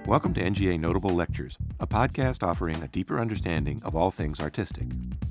Welcome to NGA Notable Lectures, a podcast offering a deeper understanding of all things artistic.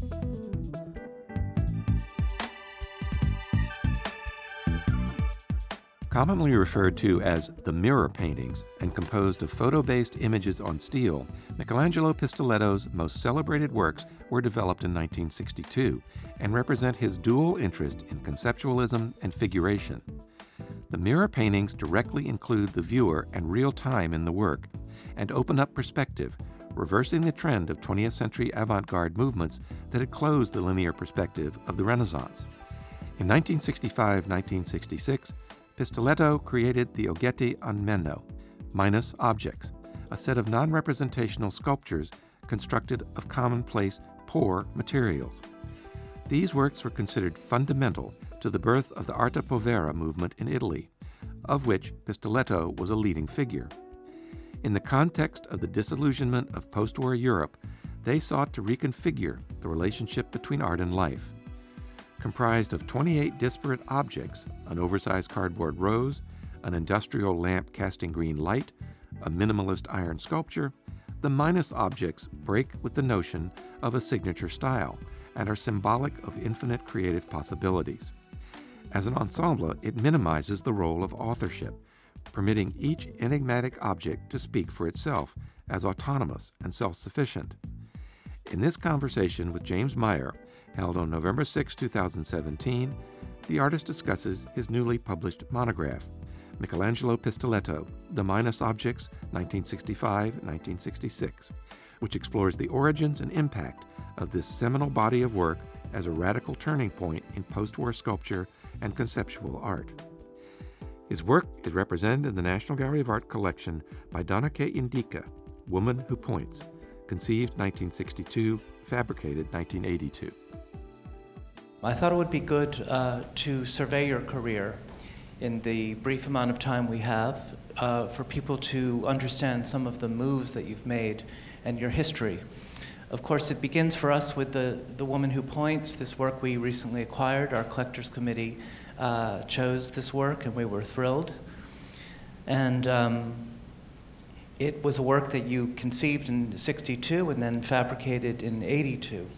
Commonly referred to as the mirror paintings and composed of photo-based images on steel, Michelangelo Pistoletto's most celebrated works were developed in 1962 and represent his dual interest in conceptualism and figuration. The mirror paintings directly include the viewer and real time in the work and open up perspective, reversing the trend of 20th century avant-garde movements that had closed the linear perspective of the Renaissance. In 1965-1966, Pistoletto created the Oggetti a Meno, minus objects, a set of non-representational sculptures constructed of commonplace, poor materials. These works were considered fundamental to the birth of the Arte Povera movement in Italy, of which Pistoletto was a leading figure. In the context of the disillusionment of post-war Europe, they sought to reconfigure the relationship between art and life. Comprised of 28 disparate objects, an oversized cardboard rose, an industrial lamp casting green light, a minimalist iron sculpture, the minus objects break with the notion of a signature style and are symbolic of infinite creative possibilities. As an ensemble, it minimizes the role of authorship, permitting each enigmatic object to speak for itself as autonomous and self-sufficient. In this conversation with James Meyer, held on November 6, 2017, the artist discusses his newly published monograph, Michelangelo Pistoletto, The Minus Objects, 1965-1966, which explores the origins and impact of this seminal body of work as a radical turning point in post-war sculpture and conceptual art. His work is represented in the National Gallery of Art collection by Donna K. Indica, Woman Who Points, conceived 1962, fabricated 1982. I thought it would be good to survey your career in the brief amount of time we have for people to understand some of the moves that you've made and your history. Of course, it begins for us with the Woman Who Points, this work we recently acquired. Our collectors committee chose this work, and we were thrilled. And it was a work that you conceived in '62 and then fabricated in '82.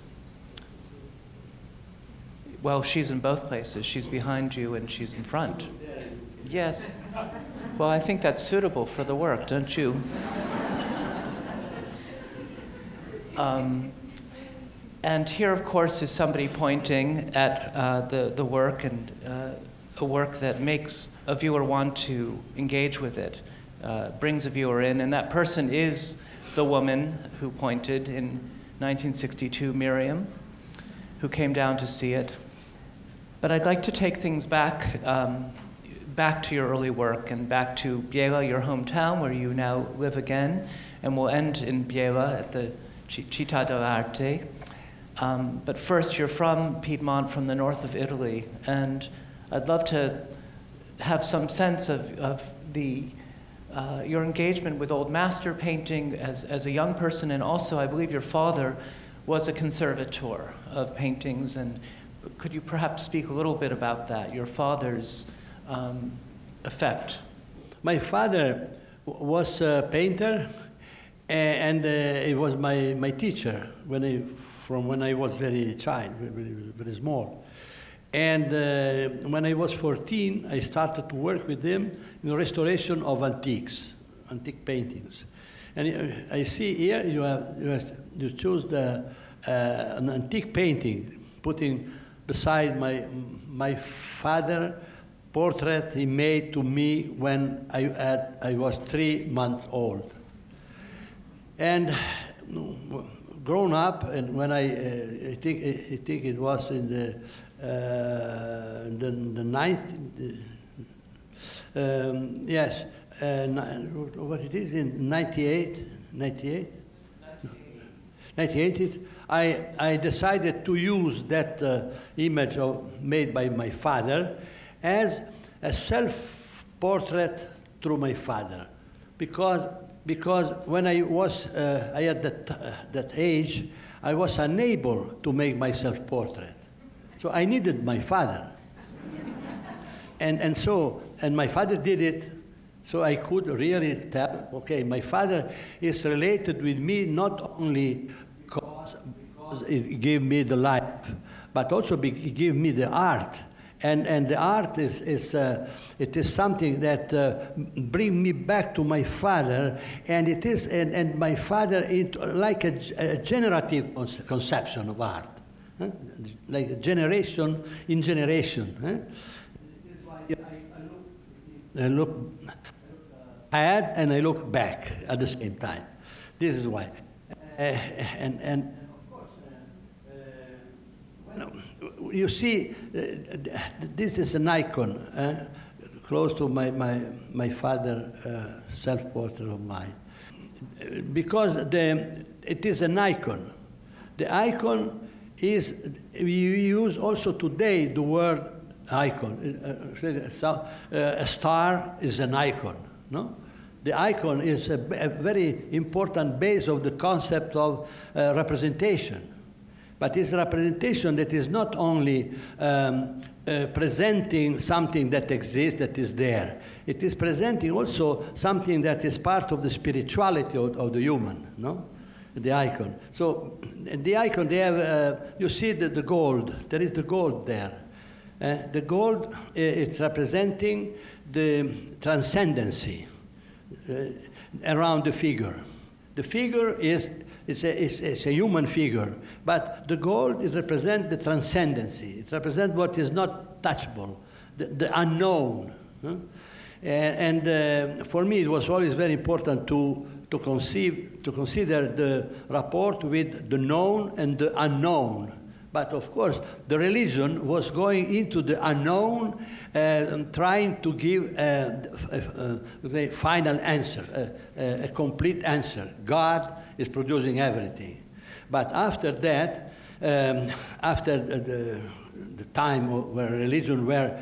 Well, she's in both places. She's behind you and she's in front. Yes. Well, I think that's suitable for the work, don't you? And here, of course, is somebody pointing at the work, and a work that makes a viewer want to engage with it, brings a viewer in, and that person is the woman who pointed in 1962, Miriam, who came down to see it. But I'd like to take things back to your early work and back to Biella, your hometown, where you now live again, and we'll end in Biella at the Città dell'Arte. But first, you're from Piedmont, from the north of Italy, and I'd love to have some sense of your engagement with old master painting as a young person, and also I believe your father was a conservator of paintings, and could you perhaps speak a little bit about that, your father's effect? My father was a painter, and he was my teacher from when I was very child, very small. And when I was 14, I started to work with him in the restoration of antique paintings. And I see here you choose an antique painting, putting beside my father portrait he made to me when I was 3 months old. And grown up, and when I think it was in the night, yes, what it is in 98, I decided to use that image made by my father as a self-portrait through my father, because when I was at that age, I was unable to make my self-portrait, so I needed my father, and my father did it. So I could really tell, okay, my father is related with me not only because it gave me the life, but also it gave me the art. And the art is something that brings me back to my father, and it is and my father like a generative conception of art, like generation in generation. I look ahead and I look back at the same time. This is why, and of course. You see, this is an icon close to my father's self-portrait of mine, because it is an icon. The icon is, we use also today the word icon. A star is an icon, no? The icon is a very important base of the concept of representation. But it's a representation that is not only presenting something that exists, that is there. It is presenting also something that is part of the spirituality of the human, no? The icon. So the icon, they have, you see the gold. There is the gold there. The gold, it's representing the transcendency around the figure. The figure is it's a human figure, but the gold, it represents the transcendency. It represents what is not touchable, the unknown. And for me, it was always very important to consider the rapport with the known and the unknown. But of course, the religion was going into the unknown, trying to give a final answer, a complete answer. God is producing everything. But after that, after the time where religion were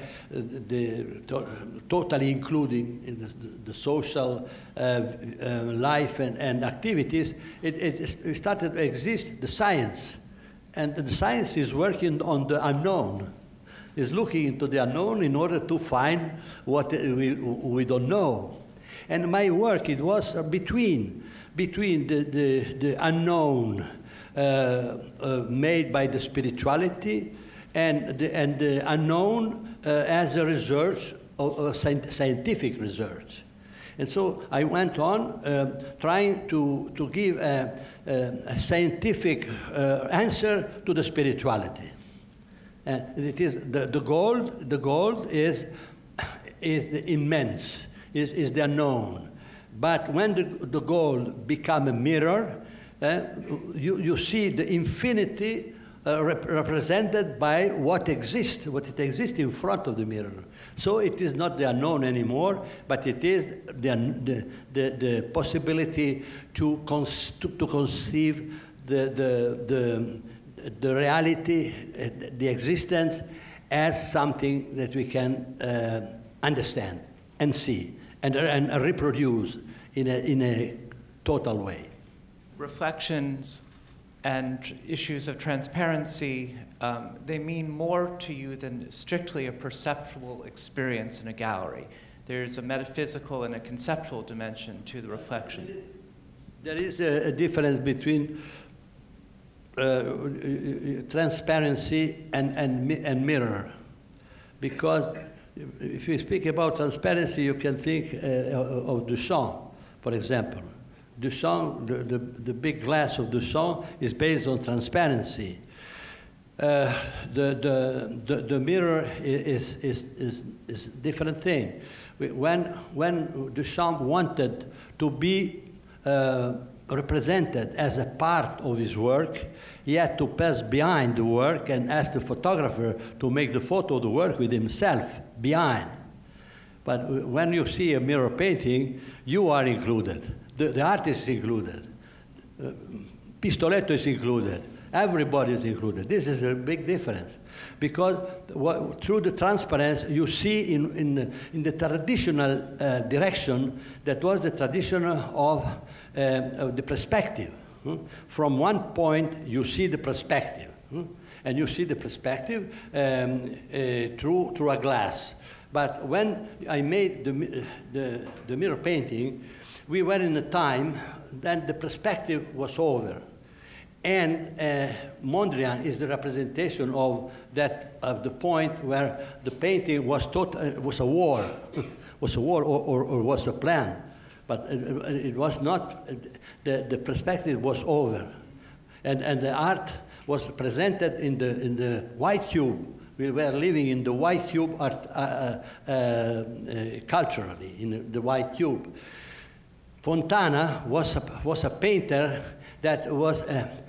totally including in the social life and activities, it started to exist the science. And the science is working on the unknown, is looking into the unknown in order to find what we don't know. And my work, it was between the unknown made by the spirituality and the unknown as a research, scientific research. And so I went on trying to give a scientific answer to the spirituality. And it is the gold. The gold is the immense, is the unknown. But when the gold become a mirror, you see the infinity represented by what exists in front of the mirror. So it is not the unknown anymore, but it is the possibility to conceive the reality, the existence, as something that we can understand and see and reproduce in a total way. Reflections and issues of transparency, they mean more to you than strictly a perceptual experience in a gallery. There's a metaphysical and a conceptual dimension to the reflection. There is a difference between transparency and mirror. Because if you speak about transparency, you can think of Duchamp, for example. Duchamp, the big glass of Duchamp is based on transparency. The mirror is a different thing. When Duchamp wanted to be represented as a part of his work, he had to pass behind the work and ask the photographer to make the photo of the work with himself behind. But when you see a mirror painting, you are included. The artist is included. Pistoletto is included. Everybody is included. This is a big difference. Because through the transparency, you see in the traditional direction, that was the tradition of the perspective. From one point, you see the perspective. And you see the perspective through a glass. But when I made the mirror painting, we were in a time then the perspective was over. And Mondrian is the representation of that, of the point where the painting was was a war, was a war or was a plan. But it was not, the perspective was over. And the art was presented in the white cube. We were living in the white cube culturally, in the white cube. Fontana was a painter that was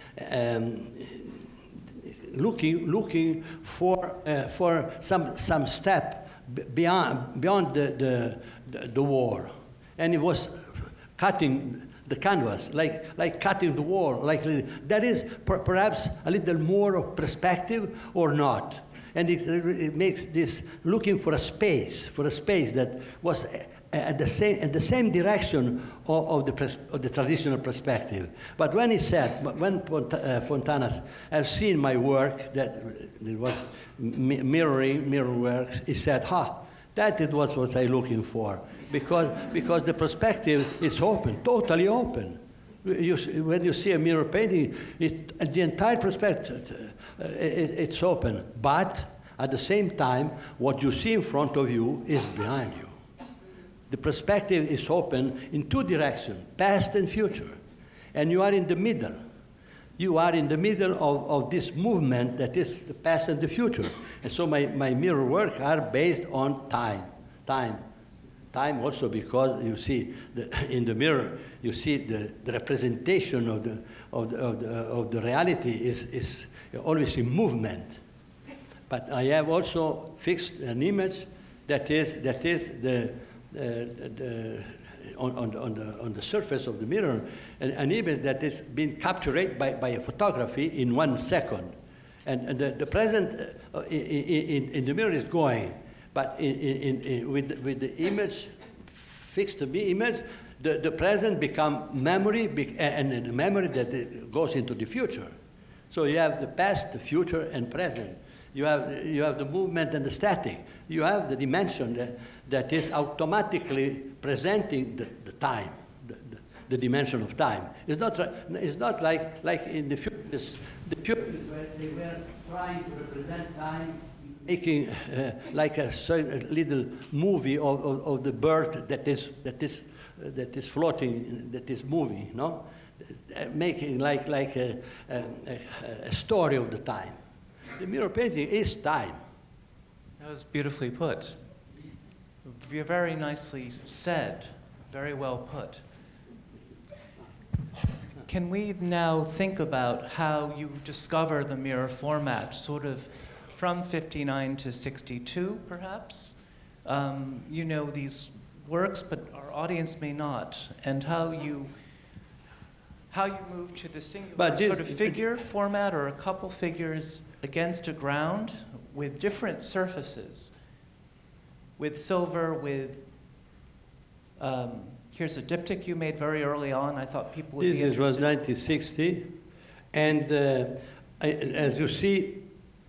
looking for some step beyond the war, and he was cutting the canvas, like cutting the wall, like that is perhaps a little more of perspective or not, and it makes this looking for a space that was at the same direction of the traditional perspective. But when he said, when Fontana have seen my work, that it was mirror works, he said, that it was what I'm looking for, because the perspective is open, totally open. When you see a mirror painting, the entire perspective, it's open, but at the same time, what you see in front of you is behind you. The perspective is open in two directions, past and future. And you are in the middle. You are in the middle of this movement that is the past and the future. And so my mirror work are based on time. Time also because you see in the mirror, you see the representation of the reality is always in movement. But I have also fixed an image that is on the surface of the mirror, an image that is being captured by a photography in 1 second. And the present in the mirror is going, but with the image, fixed image, the present become memory, and the memory that goes into the future. So you have the past, the future, and present. You have the movement and the static. You have the dimension that is automatically presenting the time, the dimension of time. It's not like in the future. The future where they were trying to represent time, making like a little movie of the bird that is floating, that is moving, no? Making like a story of the time. The mirror painting is time. That was beautifully put. Very nicely said. Very well put. Can we now think about how you discover the mirror format, sort of from 59 to 62, perhaps? You know these works, but our audience may not, and how you move to the singular sort of figure format, or a couple figures against a ground with different surfaces, with silver, with here's a diptych you made very early on. I thought people would be interested. This was 1960, and as you see,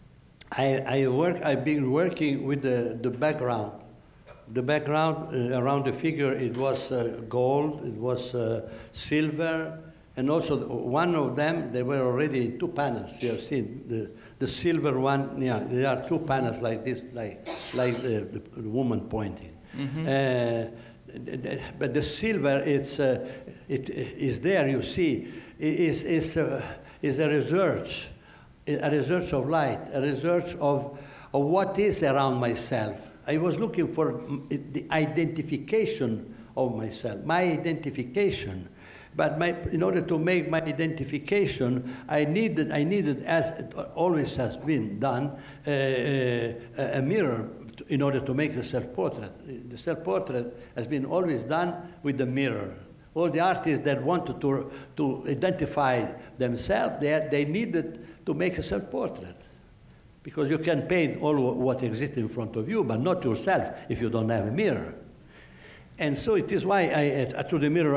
I've been working with the background. The background around the figure, it was gold, it was silver, and also one of them, they were already 2 panels. You have seen the silver one. Yeah, there are 2 panels like this, like the woman pointing. Mm-hmm. But the silver, it is there. You see, is a research of light, a research of what is around myself. I was looking for the identification of myself, my identification. But in order to make my identification, I needed, as it always has been done, a mirror in order to make the self-portrait. The self-portrait has been always done with the mirror. All the artists that wanted to identify themselves, they needed to make a self-portrait. Because you can paint all what exists in front of you, but not yourself if you don't have a mirror. And so it is why through the mirror,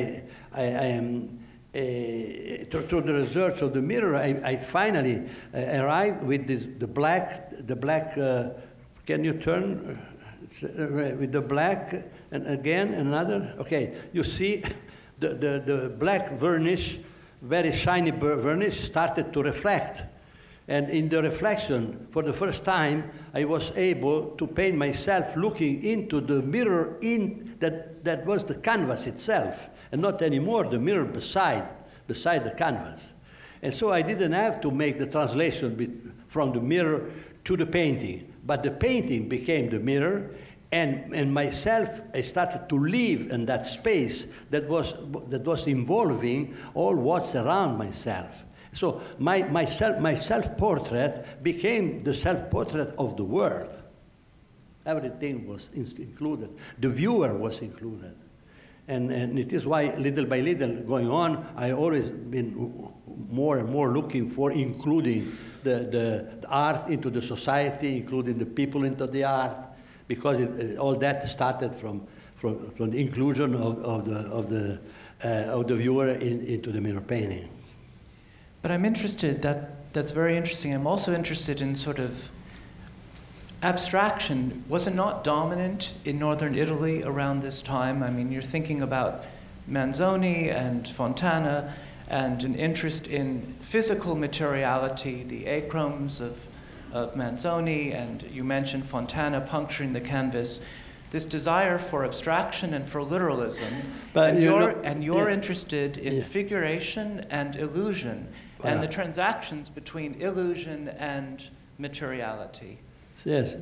through the research of the mirror, I finally arrived with the black. Can you turn? with the black, and again another. Okay, you see the black varnish, very shiny varnish, started to reflect. And in the reflection, for the first time, I was able to paint myself looking into the mirror that was the canvas itself, and not anymore the mirror beside the canvas. And so I didn't have to make the translation from the mirror to the painting, but the painting became the mirror, and myself, I started to live in that space that was involving all what's around myself. So my self-portrait became the self-portrait of the world. Everything was included. The viewer was included. And it is why, little by little, going on, I always been more and more looking for including the art into the society, including the people into the art, because all that started from the inclusion of the viewer into the mirror painting. But I'm interested, that's very interesting. I'm also interested in sort of abstraction. Was it not dominant in northern Italy around this time? I mean, you're thinking about Manzoni and Fontana and an interest in physical materiality, the achromes of Manzoni, and you mentioned Fontana puncturing the canvas. This desire for abstraction and for literalism, but you're interested in figuration and illusion, and the transactions between illusion and materiality. Yes,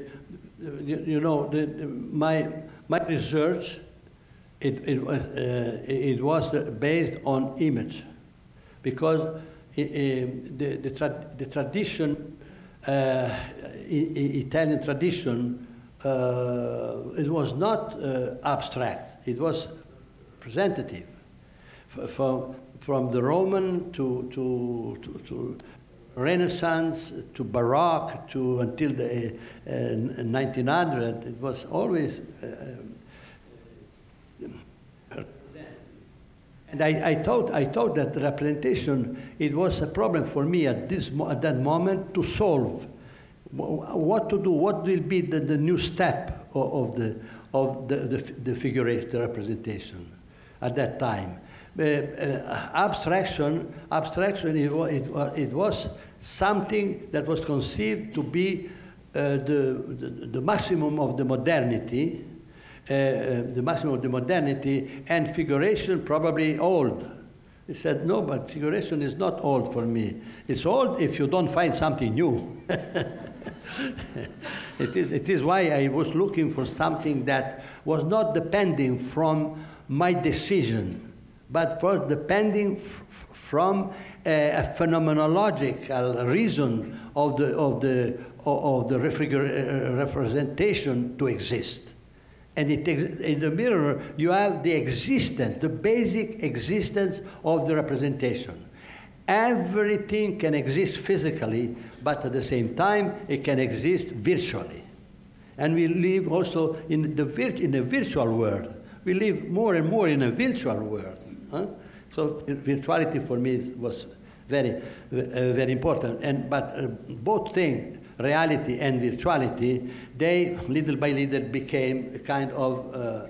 my research it was based on image, because the tradition, Italian tradition. It was not abstract. It was representative, from the Roman to Renaissance to Baroque to until the 1900. It was always. And I thought that the representation, it was a problem for me at that moment to solve. What to do? What will be the new step of the figuration, the representation at that time? Abstraction. It was something that was conceived to be the maximum of the modernity, and figuration probably old. He said, no, but figuration is not old for me. It's old if you don't find something new. It is why I was looking for something that was not depending from my decision, but was depending from a phenomenological reason of the representation to exist. And in the mirror, you have the existence, the basic existence of the representation. Everything can exist physically, but at the same time, it can exist virtually. And we live also in a virtual world. We live more and more in a virtual world. Huh? So virtuality for me was very, very important. But both things, reality and virtuality, they little by little became a kind of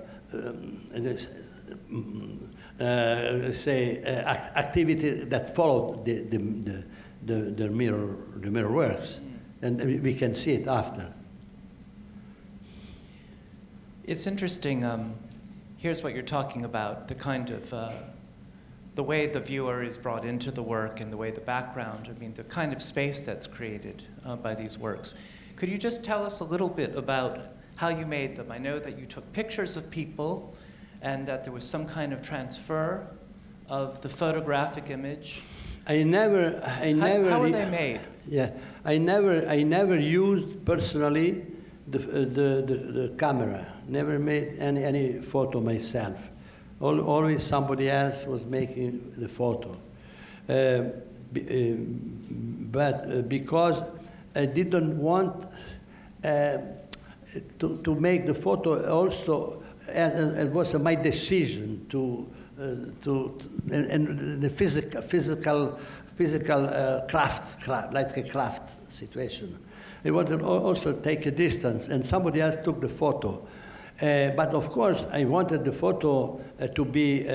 activity that followed the mirror works, and we can see it after. It's interesting. Here's what you're talking about: the kind of the way the viewer is brought into the work, and the way the background. I mean, the kind of space that's created by these works. Could you just tell us a little bit about how you made them? I know that you took pictures of people, and that there was some kind of transfer of the photographic image. How are they made? Yeah, I never used personally the camera. Never made any photo myself. Always somebody else was making the photo. But because I didn't want to make the photo also. It was my decision and the physical craft, like a craft situation. I wanted to also take a distance, and somebody else took the photo. But of course, I wanted the photo to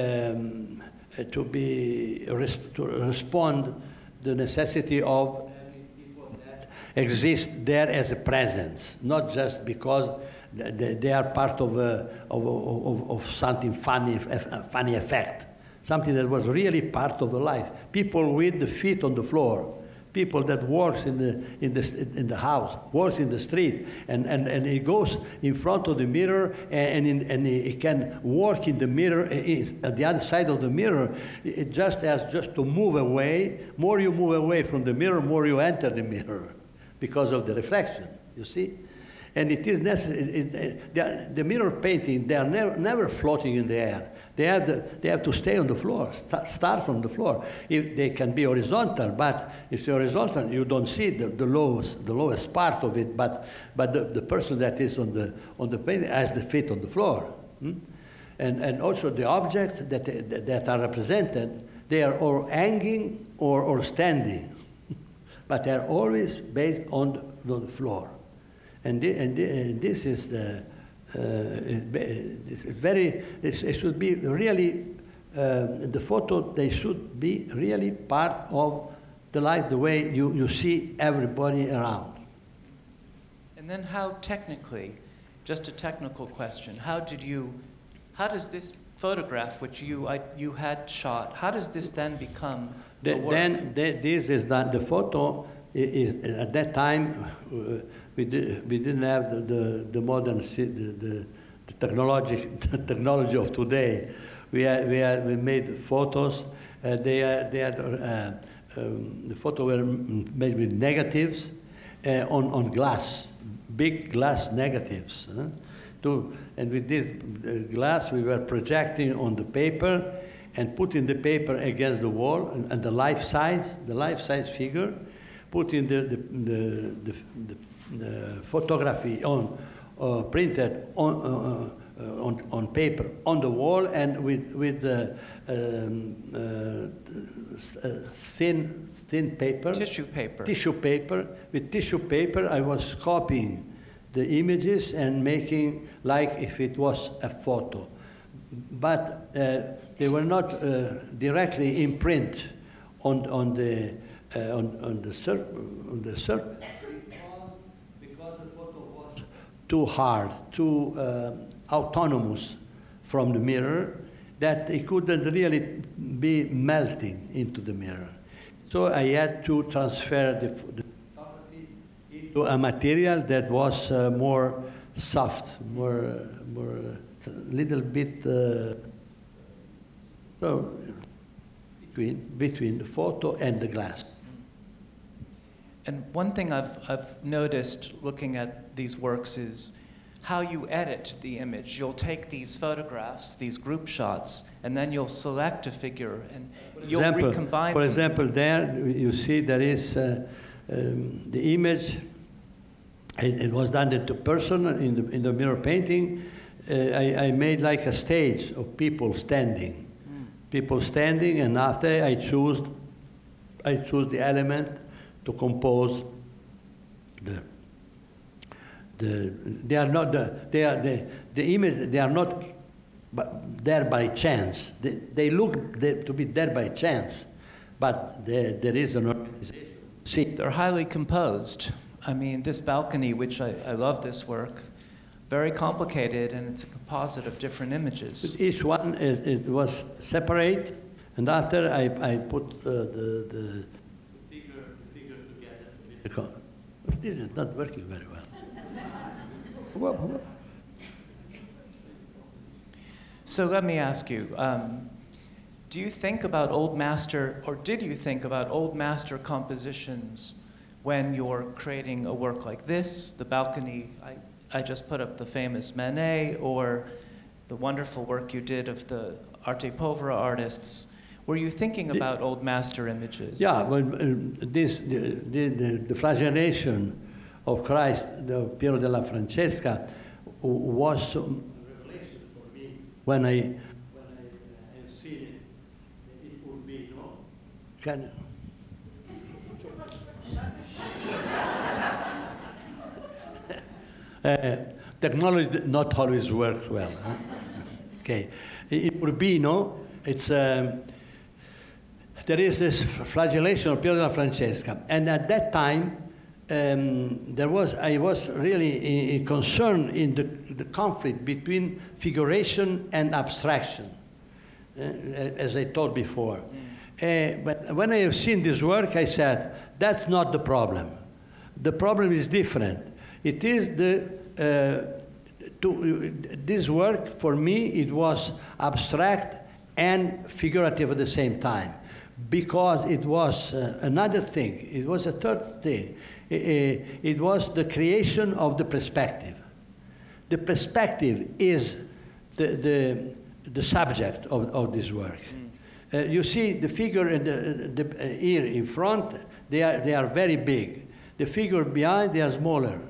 respond the necessity of people that exist there as a presence, not just because they are part of something funny effect, something that was really part of the life. People with the feet on the floor, people that works in the house, works in the street, and he goes in front of the mirror, and he can work in the mirror, at the other side of the mirror. It just to move away. More you move away from the mirror, more you enter the mirror, because of the reflection. You see. And it is necessary. The mirror painting, they are never floating in the air. They have to stay on the floor, start from the floor. If they can be horizontal, but if they're horizontal, you don't see the lowest part of it. But the person that is on the painting has the feet on the floor. And also the objects that are represented, they are all hanging or standing, but they are always based on the floor. And this is it should be really, the photo, they should be really part of the life, the way you see everybody around. And then how technically, just a technical question, how does this photograph, which you had shot, how does this then become the work? This is that the photo is at that time, we didn't have the modern the technology of today. We made photos. The photos were made with negatives on glass, big glass negatives. And with this glass, we were projecting on the paper and putting the paper against the wall, and the life size figure, putting the photography printed on paper on the wall, and with thin paper, tissue paper. With tissue paper, I was copying the images and making like if it was a photo, but they were not directly in print on the surface. Because the photo was too hard, too autonomous from the mirror, that it couldn't really be melting into the mirror. So I had to transfer the photography into a material that was more soft, more little bit so between the photo and the glass. And one thing I've noticed looking at these works is how you edit the image. You'll take these photographs, these group shots, and then you'll select a figure and you'll recombine them. For example, there you see there is the image. It was done to person in the mirror painting. I made like a stage of people standing. People standing, and after I choose the element to compose the image. They are not there by chance. They look to be there by chance, but there is an organization. See, they're highly composed. I mean, this balcony, which I love this work, very complicated, and it's a composite of different images. But each one it was separate, and after I put the figure together. This is not working very well. So let me ask you, do you think about old master, or did you think about old master compositions when you're creating a work like this, the balcony? I just put up the famous Manet, or the wonderful work you did of the Arte Povera artists. Were you thinking about old master images? Yeah, well, the flagellation of Christ, the Piero della Francesca, was a revelation for me when I see it. It would be, no? Technology did not always work well. Huh? Okay. In Urbino, there is this flagellation of Piero della Francesca, and at that time, I was really concerned in the conflict between figuration and abstraction, as I told before. But when I have seen this work, I said, that's not the problem. The problem is different. It is this work, for me, it was abstract and figurative at the same time, because it was another thing. It was a third thing. It was the creation of the perspective. The perspective is the subject of this work. You see the figure here in front, they are very big. The figure behind, they are smaller.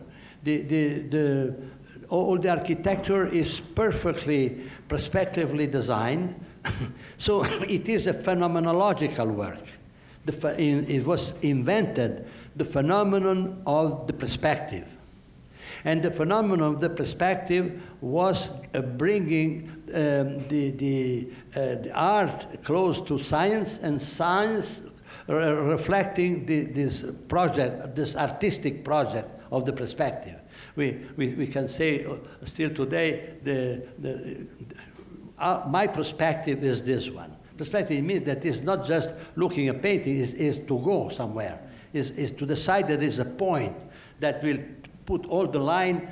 All the architecture is perfectly perspectively designed. So it is a phenomenological work. It was invented, the phenomenon of the perspective. And the phenomenon of the perspective was bringing the art close to science, and science reflecting this project, this artistic project of the perspective. We can say still today, my perspective is this one. Perspective means that it's not just looking at painting, is to go somewhere, is to decide that there's a point that will put all the line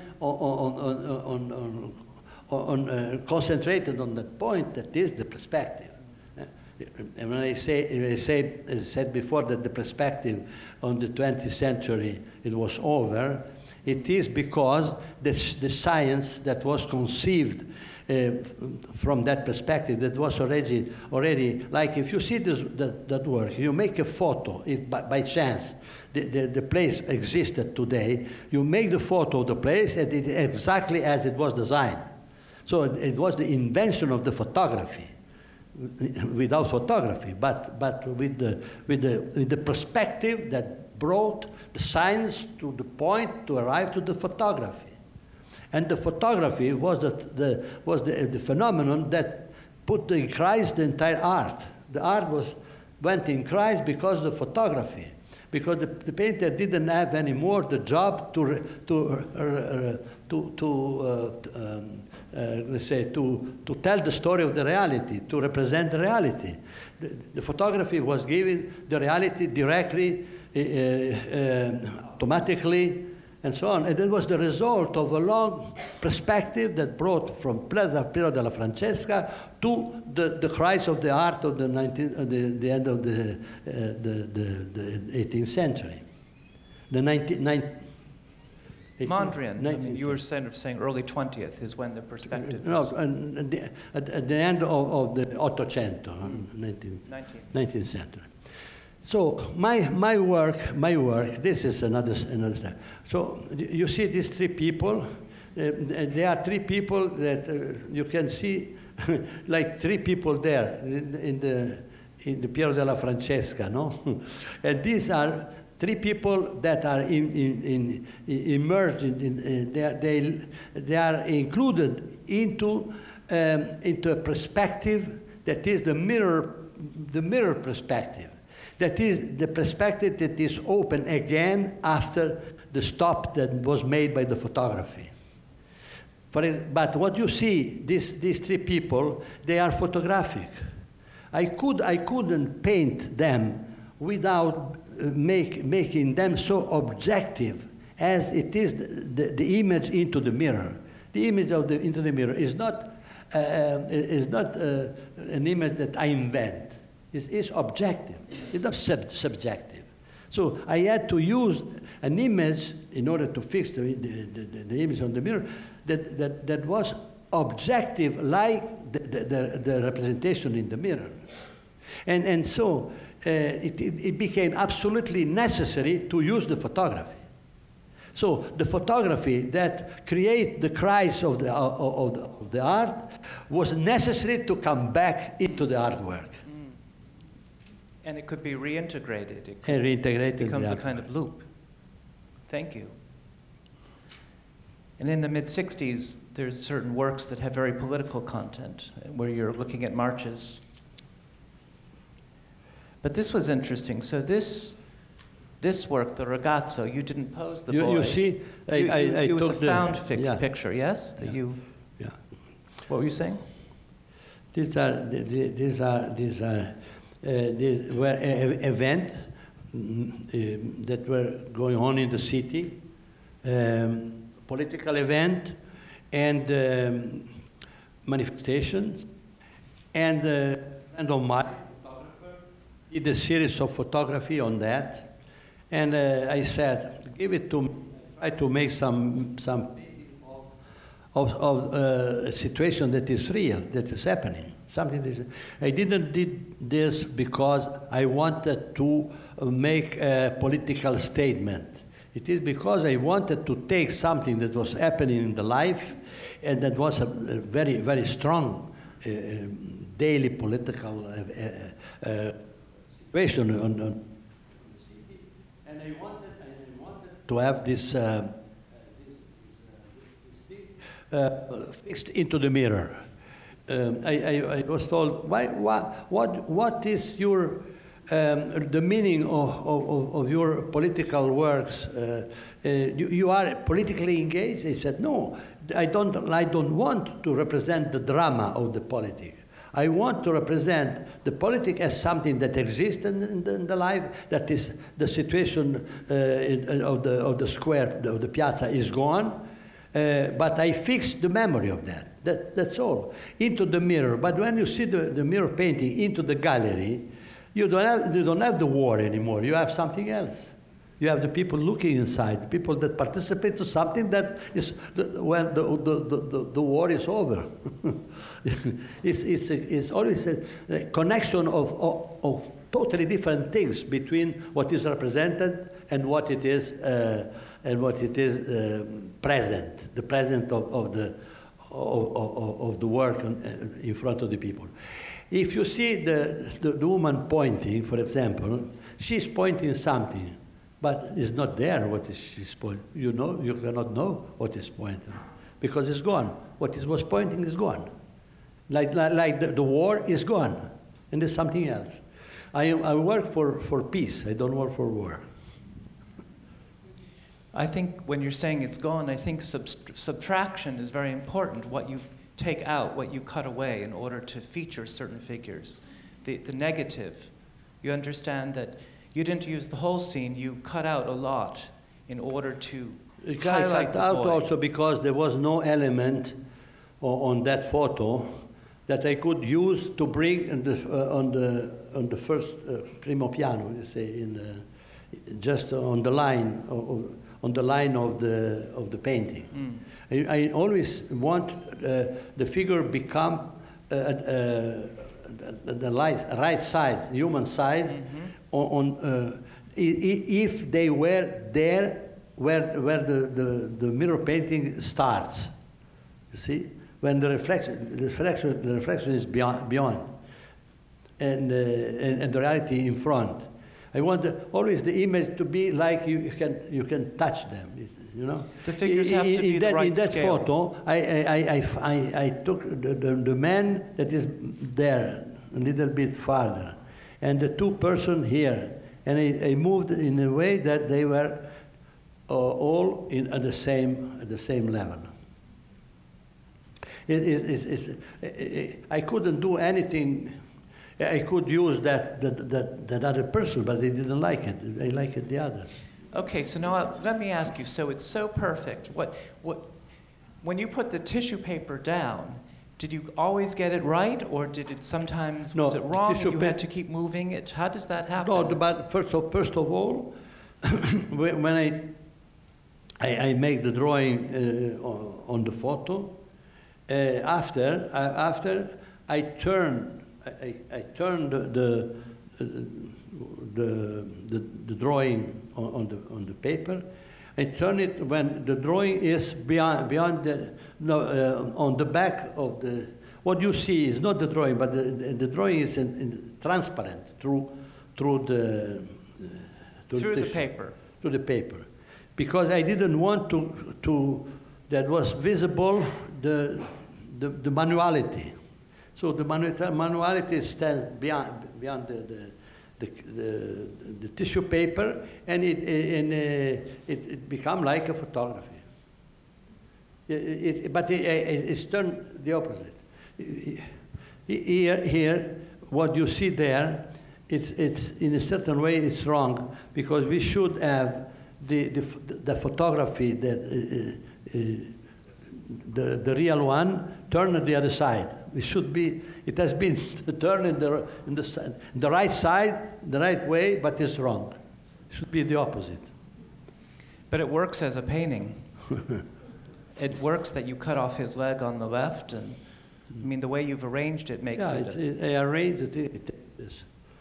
concentrated on that point. That is the perspective. And when I said before that the perspective on the 20th century, it was over, it is because the science that was conceived from that perspective, that was already like, if you see that work, you make a photo, if by chance the place existed today, you make the photo of the place and it exactly as it was designed. So it was the invention of the photography, without photography, but with the perspective that brought the science to the point to arrive to the photography. And the photography was the phenomenon that put in Christ the entire art. The art went in Christ because of the photography, because the painter didn't have anymore the job to tell the story of the reality, to represent the reality. The photography was giving the reality directly, automatically, and so on. And it was the result of a long perspective that brought from Piero della Francesca to the Christ of the art of the end of the 18th century. Mondrian, I mean, you were saying early 20th is when the perspective No, was. at the end of the Ottocento, 19th century. So my work, this is another step. So you see these three people. There are three people that you can see, like three people there in the Piero della Francesca, no? And these are three people that are immersed they are included into a perspective that is the mirror perspective. That is the perspective that is open again after the stop that was made by the photography. But what you see, these three people, they are photographic. I couldn't paint them without making them so objective as it is the image into the mirror. The image into the mirror is not an image that I invent. It's objective. It's not subjective. So I had to use an image in order to fix the image on the mirror that was objective, like the representation in the mirror. And so it became absolutely necessary to use the photography. So the photography that create the Christ of the art was necessary to come back into the artwork. And it could be reintegrated. It becomes a kind of loop. Thank you. And in the mid-60s, there's certain works that have very political content, where you're looking at marches. But this was interesting. So this work, the Ragazzo, you didn't pose the boy. You see, it was a took found yeah. picture, yes? That Yeah. you. Yeah. What were you saying? These were events that were going on in the city, political event, and manifestations. And a friend of mine, photographer, did a series of photography on that. And I said, give it to me, try to make some of a situation that is real, that is happening. Something that is, I didn't did this because I wanted to make a political statement. It is because I wanted to take something that was happening in the life and that was a very, very strong daily political situation on the city. And I wanted to have this fixed into the mirror. I was told, what is your the meaning of your political works? You are politically engaged? He said, no, I don't want to represent the drama of the politics. I want to represent the politics as something that exists in the life, that is the situation of the square, of the piazza is gone. But I fixed the memory of that. That's all. Into the mirror. But when you see the mirror painting into the gallery, you don't have the war anymore. You have something else. You have the people looking inside, the people that participate to something that is when the war is over. It's always a connection of totally different things between what is represented and what it is. Present, the present of the work in front of the people. If you see the woman pointing, for example, she's pointing something, but it's not there what she's pointing. You cannot know what is pointing, because it's gone. What was pointing is gone. Like the war is gone, and there's something else. I work for peace, I don't work for war. I think when you're saying it's gone, I think subtraction is very important, what you take out, what you cut away in order to feature certain figures. The negative, you understand that you didn't use the whole scene, you cut out a lot in order to highlight the boy. Also because there was no element on that photo that I could use to bring on the first primo piano, you say, just on the line of the painting. I always want the figure become the right side, human side, if they were there where the mirror painting starts. You see, when the reflection is beyond, and the reality in front. I want always the image to be like you can touch them, you know. The figures have to be the right scale. In that photo, I took the man that is there a little bit farther, and the two persons here, and I moved in a way that they were all at the same level. I couldn't do anything. I could use that other person, but they didn't like it. They liked the others. Okay, so now let me ask you. So it's so perfect. When you put the tissue paper down, did you always get it right, or did it sometimes was it wrong and you had to keep moving it? How does that happen? No, but first of all, when I make the drawing on the photo, after I turn the drawing on the paper. I turn it when the drawing is beyond on the back of the. What you see is not the drawing, but the drawing is transparent through the paper. Through the paper, because I didn't want to that was visible the manuality. So the manuality stands beyond the tissue paper, and it become like a photography. But it's turned the opposite. Here, what you see there, it's in a certain way it's wrong, because we should have the photography that the real one turned the other side. It should be. It has been turned in the right side, the right way, but it's wrong. It should be the opposite. But it works as a painting. It works that you cut off his leg on the left, and I mean the way you've arranged it makes it. I arranged it. It is.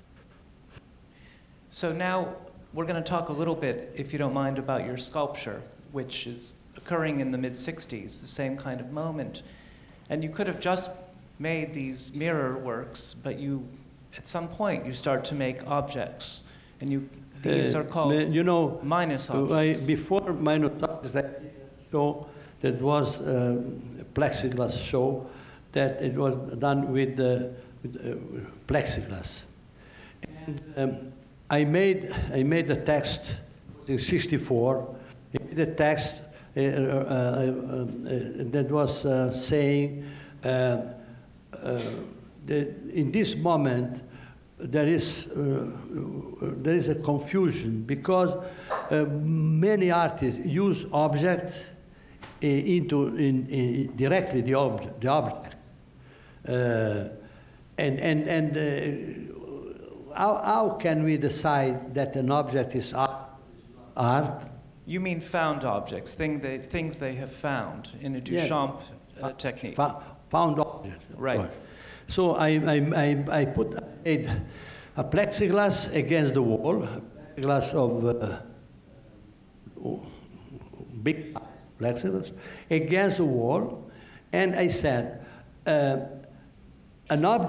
So now we're going to talk a little bit, if you don't mind, about your sculpture, which is occurring in the mid-'60s, the same kind of moment. And you could have just made these mirror works, but at some point, you start to make objects. And these are called minus objects. Before minus objects, I did a show that was a plexiglass show, that it was done with plexiglass. And I made a text in '64. The text that was saying that in this moment there is a confusion, because many artists use object directly the object, how can we decide that an object is art? You mean found objects, things they have found in a Duchamp technique. Found objects. Right. So I made a plexiglass against the wall, a plexiglass of big plexiglass against the wall, and I said, one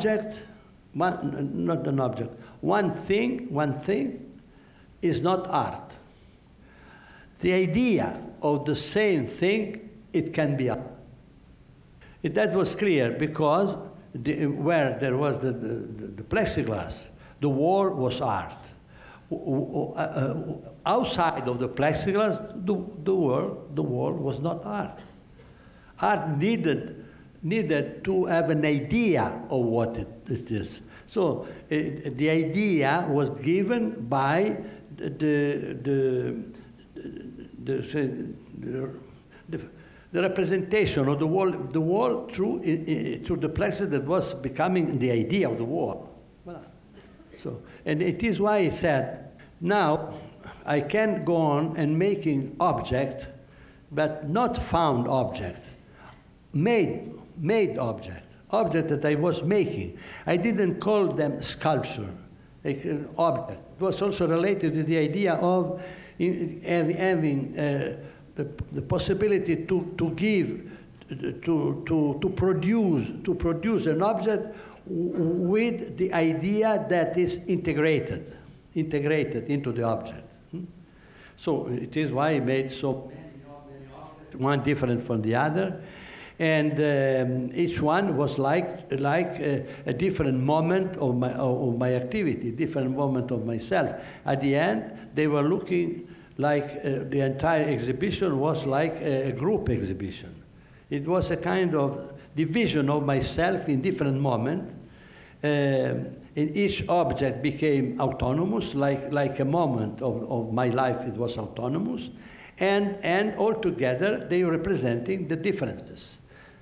thing is not art. The idea of the same thing, it can be art. That was clear, because where there was the plexiglass, the wall was art. Outside of the plexiglass, the wall was not art. Art needed to have an idea of what it is. So the idea was given by the representation of the wall through the plexiglass that was becoming the idea of the wall. So, and it is why I said, now I can go on and making object, but not found object, made object that I was making. I didn't call them sculpture, object. It was also related to the idea of having the possibility to give, to produce an object with the idea that is integrated into the object. So it is why I made so many objects, one different from the other, and each one was like a different moment of my activity, different moment of myself. At the end, they were looking like the entire exhibition was like a group exhibition. It was a kind of division of myself in different moments. And each object became autonomous, like a moment of my life. It was autonomous, and all together they were representing the differences,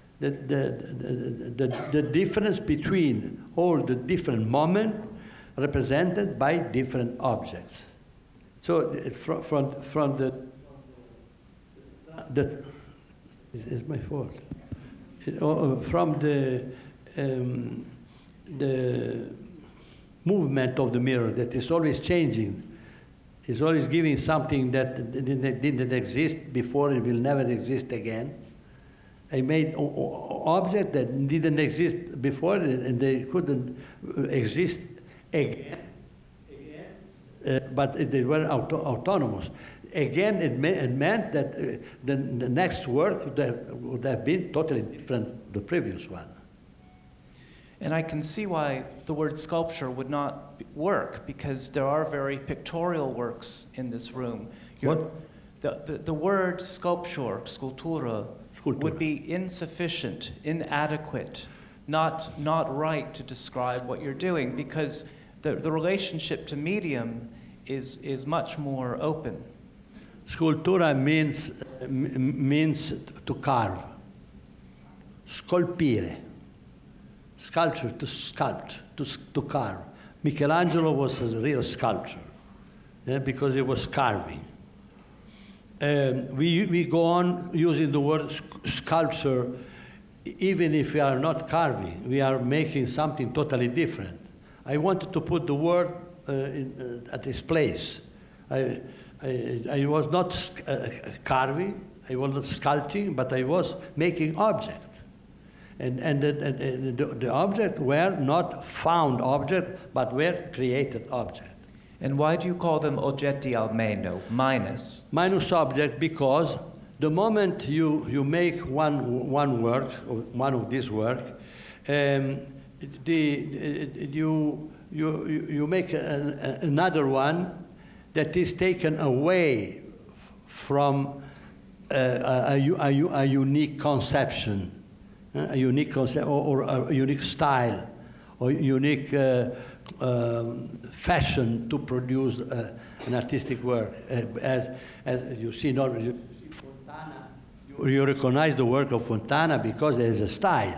the difference between all the different moments represented by different objects. So from the it's my fault. From the movement of the mirror that is always changing, is always giving something that didn't exist before and will never exist again. I made objects that didn't exist before and they couldn't exist again. But they were autonomous. again, it meant that the next work would have been totally different from the previous one. And I can see why the word sculpture would not work, because there are very pictorial works in this room. What? The word sculpture, sculptura, would be insufficient, inadequate, not right to describe what you're doing, because the relationship to medium is much more open. Sculptura means to carve. Scolpire. Sculpture, to sculpt, to carve. Michelangelo was a real sculptor, because he was carving. We go on using the word sculpture, even if we are not carving, we are making something totally different. I wanted to put the word at its place. I was not carving, I was not sculpting, but I was making object. And the object were not found object, but were created object. And why do you call them oggetti al meno, minus? Minus object, because the moment you make one work, or one of this work, you make another one that is taken away from a unique conception. A unique concept, or a unique style, or unique fashion to produce an artistic work. As you see, Fontana, you recognize the work of Fontana because there is a style.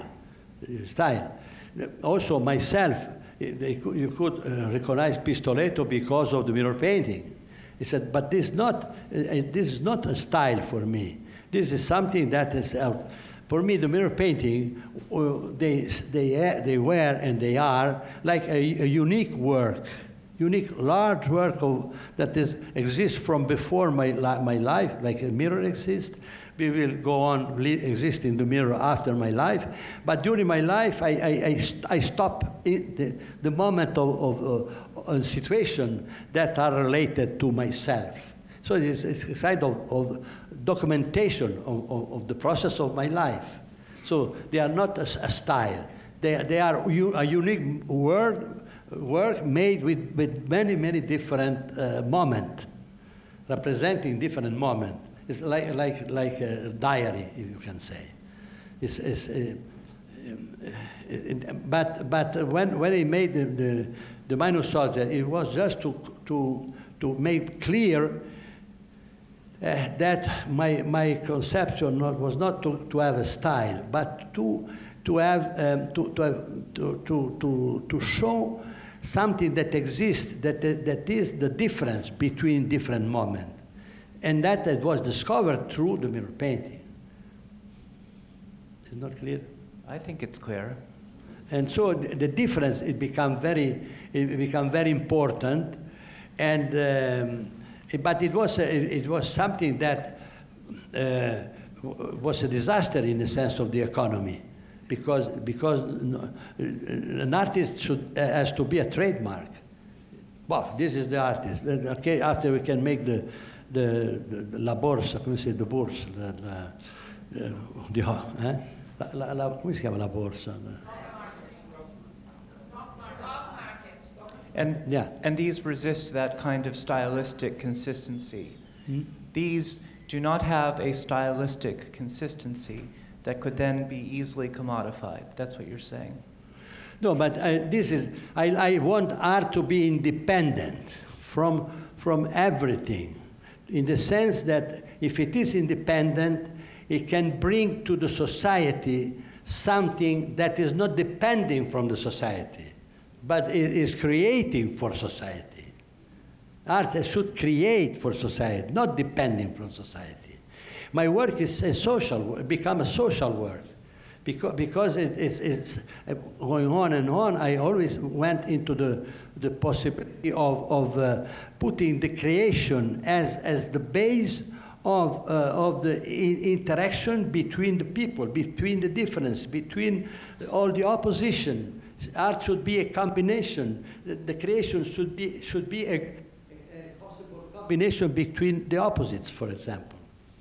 Also, myself, you could recognize Pistoletto because of the mirror painting. He said, but this is not a style for me. This is something that is. For me, the mirror painting, they were and they are like a unique work, unique large work that exists from before my life, like a mirror exists. We will go on exist in the mirror after my life. But during my life, I stop the moment of a situation that are related to myself. So it's a kind of documentation of the process of my life. So they are not a style. They are a unique work made with many different moments, representing different moments. It's like a diary, if you can say. But when I made the minus subject, it was just to make clear that my conception was not to have a style, but to show something that exists, that is the difference between different moments, and that it was discovered through the mirror painting. Is it not clear? I think it's clear. And so the difference become very important, and. But it was something that was a disaster in the sense of the economy, because an artist has to be a trademark. Well, this is the artist. Okay, after we can make the la borsa, come si dice, the bourse, come si chiama la borsa? And these resist that kind of stylistic consistency. These do not have a stylistic consistency that could then be easily commodified. That's what you're saying. No, but I want art to be independent from everything, in the sense that if it is independent, it can bring to the society something that is not depending from the society, but it is creating for society. Art should create for society, not depending from society. My work is a social work, become a social work. Because it's going on and on, I always went into the possibility of putting the creation as the base of the interaction between the people, between the difference, between all the opposition. Art should be a combination. The creation should be a possible combination between the opposites, for example.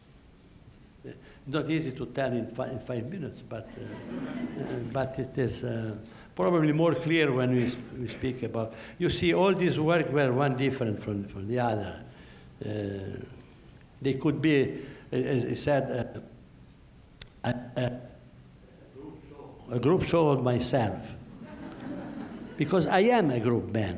Not easy to tell in 5 minutes, but it is probably more clear when we speak about. You see, all these work were one different from the other. They could be, as I said, a group show of myself, because I am a group man.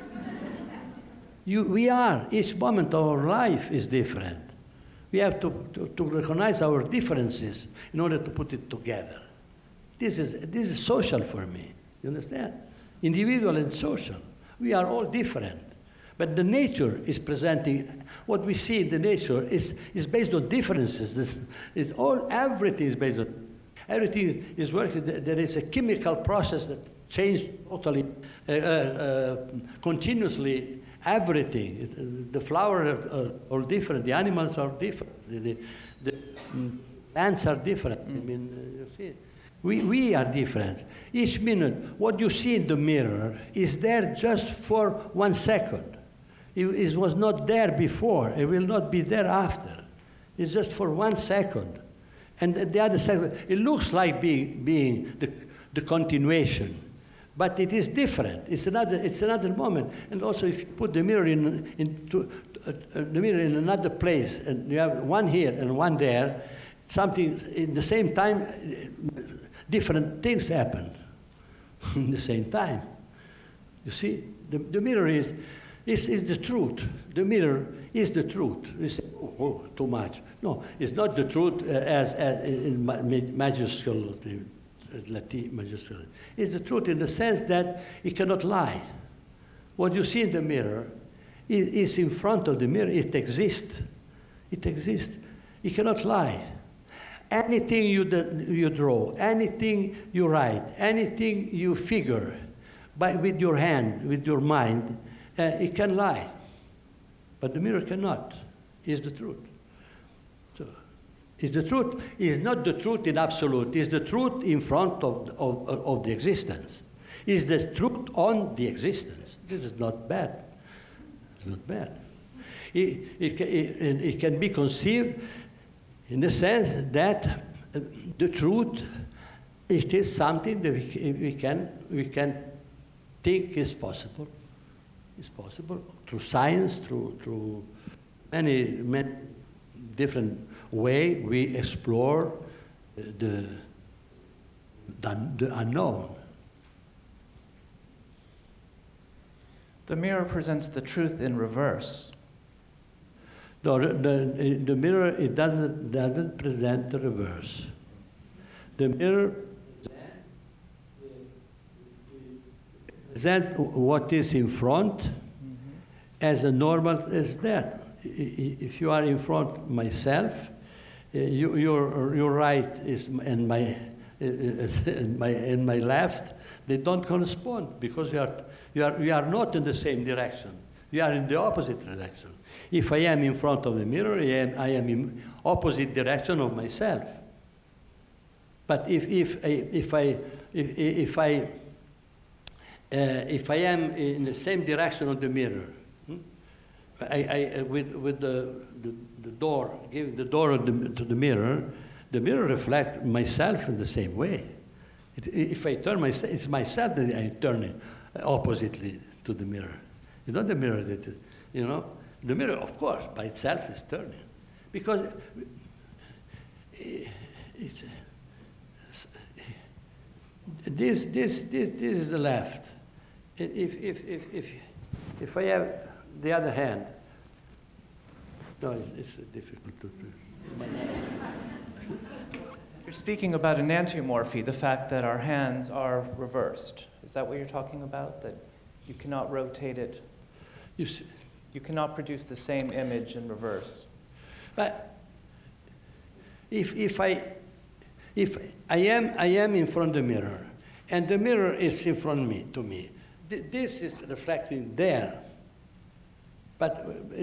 We are. Each moment of our life is different. We have to recognize our differences in order to put it together. This is social for me. You understand? Individual and social. We are all different. But the nature is presenting, what we see in the nature is based on differences. Everything is based on, everything is working. There is a chemical process that changes totally, continuously. Everything. The flowers are all different. The animals are different. The plants are different. I mean, you see, we are different. Each minute, what you see in the mirror is there just for 1 second. It was not there before. It will not be there after. It's just for 1 second, and the other second, it looks like being the continuation. But it is different. It's another moment. And also, if you put the mirror the mirror in another place, and you have one here and one there, something in the same time, different things happen in the same time. You see, the mirror is the truth. The mirror is the truth. You say, oh, too much. No, it's not the truth as in majuscule. Latin majuscule. It's the truth in the sense that it cannot lie. What you see in the mirror is in front of the mirror. It exists. It exists. It cannot lie. Anything you draw, anything you write, anything you figure with your hand, with your mind, it can lie. But the mirror cannot. It's the truth. Is the truth. Is not the truth in absolute. Is the truth in front of the existence. Is the truth on the existence. This is not bad. It's not bad. It can be conceived in the sense that the truth, it is something that we can think is possible. It's possible through science, through many different way we explore the unknown. The mirror presents the truth in reverse. No, the mirror, it doesn't present the reverse. The mirror presents what is in front as a normal as that. If you are in front of myself, your right is and my left, they don't correspond because you are not in the same direction. You are in the opposite direction. If I am in front of the mirror, I am in opposite direction of myself. But if I am in the same direction of the mirror, with the door, giving the door to the mirror reflects myself in the same way. If I turn myself, it's myself that I turn it oppositely to the mirror. It's not the mirror that, the mirror, of course, by itself is turning, because this is the left. If I have the other hand, no, it's difficult to. You're speaking about enantiomorphy, the fact that our hands are reversed. Is that what you're talking about? That you cannot rotate it? You cannot produce the same image in reverse. But if I am in front of the mirror, and the mirror is in front of me, this is reflecting there. But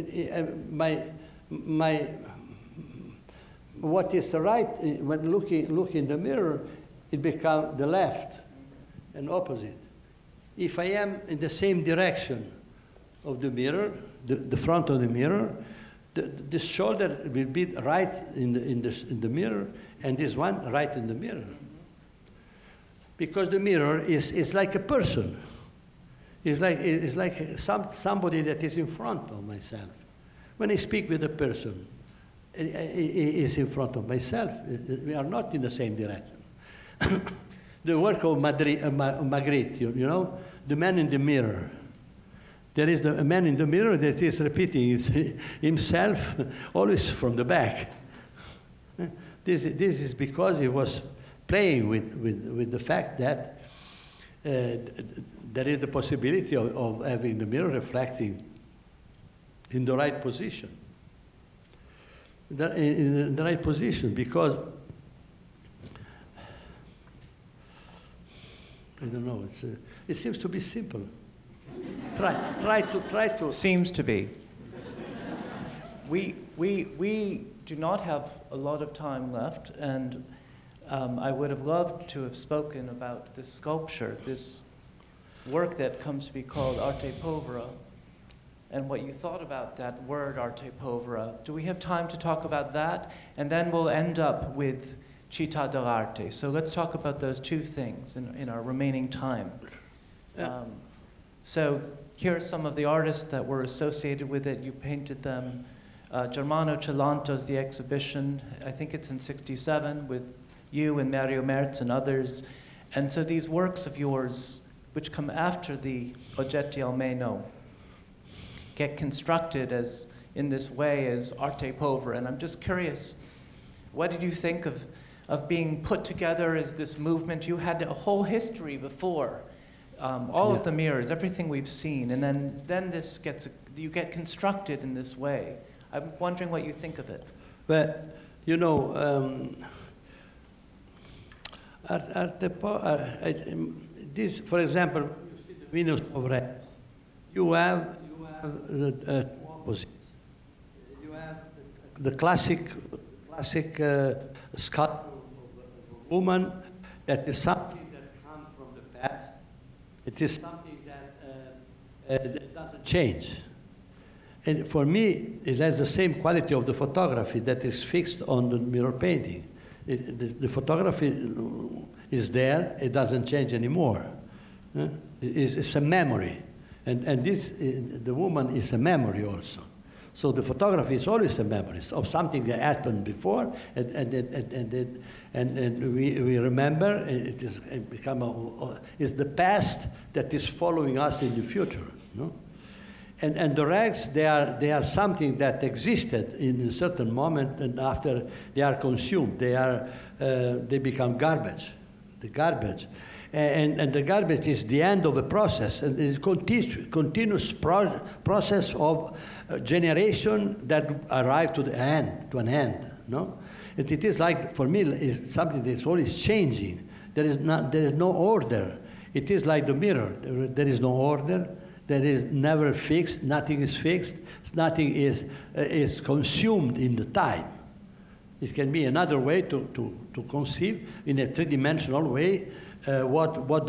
what is the right, when look in the mirror, it becomes the left and opposite. If I am in the same direction of the mirror, the front of the mirror. The shoulder will be right in the mirror, and this one right in the mirror. Because the mirror is like a person. It's like somebody that is in front of myself. When I speak with a person, is in front of myself. We are not in the same direction. The work of Magritte, you know, the man in the mirror. There is a man in the mirror that is repeating himself always from the back. This is because he was playing with the fact that there is the possibility of having the mirror reflecting in the right position. In the right position, because I don't know. It seems to be simple. Try to. Seems to be. We do not have a lot of time left, and I would have loved to have spoken about this sculpture, this work that comes to be called Arte Povera, and what you thought about that word Arte Povera. Do we have time to talk about that? And then we'll end up with Città dell'Arte. So let's talk about those two things in our remaining time. So here are some of the artists that were associated with it. You painted them. Germano Celanto's The Exhibition, I think it's in '67, with you and Mario Merz and others. And so these works of yours, which come after the Oggetti Almeno, get constructed as in this way as Arte Povera. And I'm just curious, what did you think of being put together as this movement? You had a whole history before, all of the mirrors, everything we've seen, and then this you get constructed in this way. I'm wondering what you think of it. Well, you know, this, for example, you see the Venus of Red. You have the opposites. You have the classic sculpture of a woman that is something that comes from the past. It is something that doesn't change. And for me, it has the same quality of the photography that is fixed on the mirror painting. The photography is there, it doesn't change anymore. It's a memory. And this, the woman is a memory also. So the photography is always a memory of something that happened before, and we remember. It's the past that is following us in the future. No? And the rags, they are something that existed in a certain moment, and after they are consumed, they become garbage. The garbage. And the garbage is the end of a process, and it's a continuous process of generation that arrive to an end. No, it is like, for me, it's something that's always changing. There is no order. It is like the mirror. There is no order. There is never fixed. Nothing is fixed. Nothing is consumed in the time. It can be another way to conceive in a three-dimensional way. What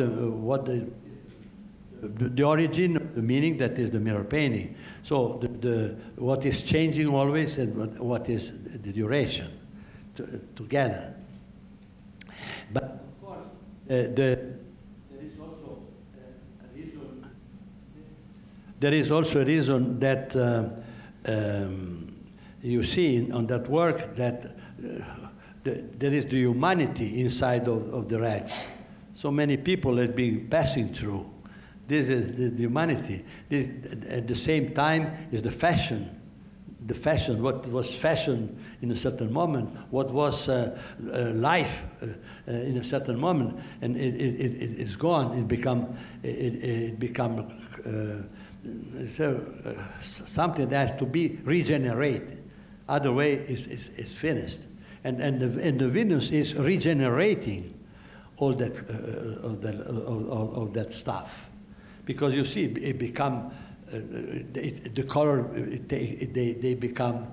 the origin, the meaning that is the mirror painting. So what is changing always, and what is the duration together. But of course, there is also a reason that you see on that work that there is the humanity inside of the rags. So many people have been passing through. This is the humanity. This, at the same time, is the fashion. The fashion, what was fashion in a certain moment, what was life in a certain moment, and it's gone. It become something that has to be regenerated. Other way is finished, and the Venus is regenerating all that of that stuff, because you see it become the color. They become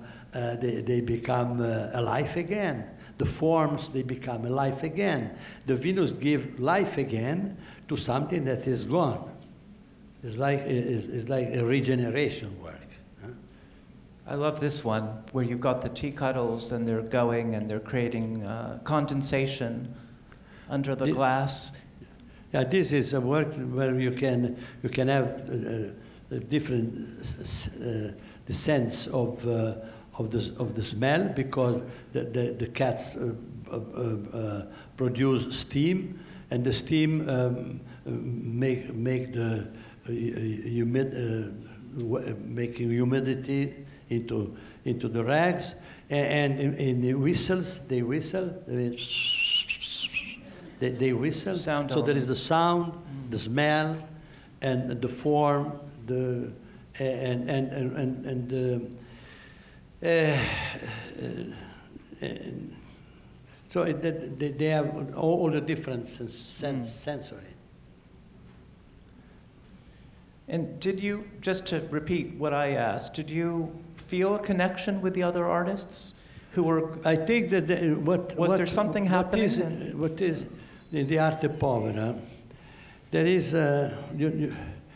alive again. The forms, they become alive again. The Venus give life again to something that is gone. It's like a regeneration work. Huh? I love this one, where you've got the tea kettles and they're going and they're creating condensation under the glass. Yeah, this is a work where you can have a different the sense of the smell, because the cats produce steam, and the steam make the making humidity into the rags, and in the whistles they whistle. They whistle. Sound so there is the sound, the smell, and the form, so they have all the different sensory. And did you, just to repeat what I asked, did you feel a connection with the other artists who were? I think that was there something happening? What is in the arte povera? There is you